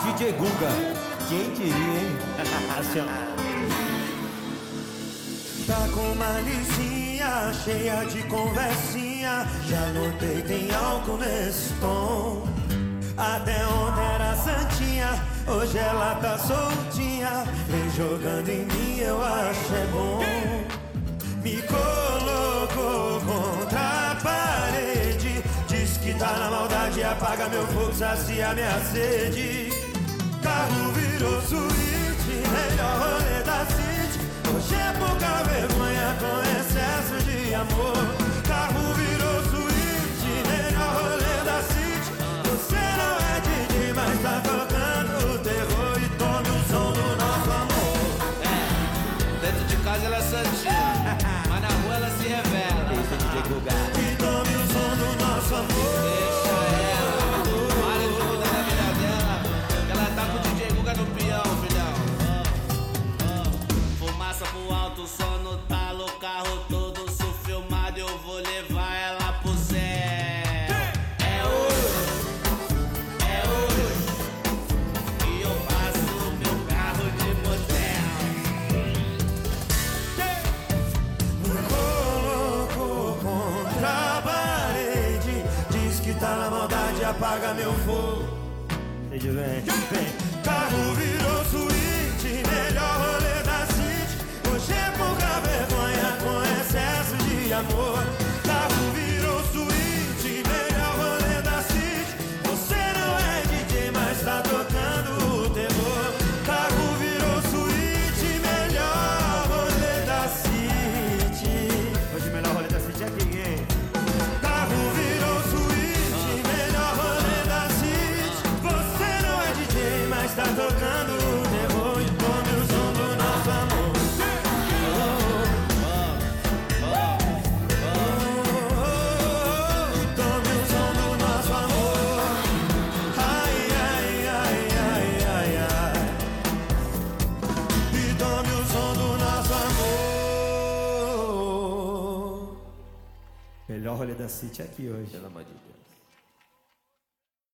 DJ Guga, quem diria, hein? Tá com malicinha, cheia de conversinha. Já notei, tem álcool nesse tom. Até ontem era santinha, hoje ela tá soltinha. Vem jogando em mim, eu acho é bom. Me colocou contra a parede. Diz que tá na maldade, apaga meu fogo, sacia minha sede. Carro virou suíte, melhor rolê da city. Hoje é pouca vergonha com excesso de amor. Carro virou suíte, melhor rolê da city. Você não é DJ, mas tá tocando o terror. E tome o som do nosso amor. Dentro de casa ela é santinha, mas na rua ela se revela. Esse é DJ Guga. E tome o som do nosso amor. Deixa ela, para de mudar na vida dela, que ela tá com o DJ Guga no peão, filhão. Fumaça pro alto, som no talo, carro todo filmado, eu vou levar ela pro céu. É hoje que eu passo meu carro de motel. Me colocou contra a parede. Diz que tá na maldade, apaga meu fogo. Vem. Carro virou suíte, melhor rolê da city. Hoje é pouca vergonha com excesso de amor. Carro virou suíte, melhor rolê da city. Você não é DJ, mas tá tocando o terror. Carro virou suíte, melhor rolê da city. Hoje o melhor rolê da city é aqui, hein? Carro virou suíte, melhor rolê da city. Você não é DJ, mas tá tocando o terror. E tome o som do nosso amor. E tome o som do nosso amor. Ai, ai, ai, ai, ai, ai. E tome o som do nosso amor. Melhor rolê da city é aqui hoje. Pelo amor de Deus.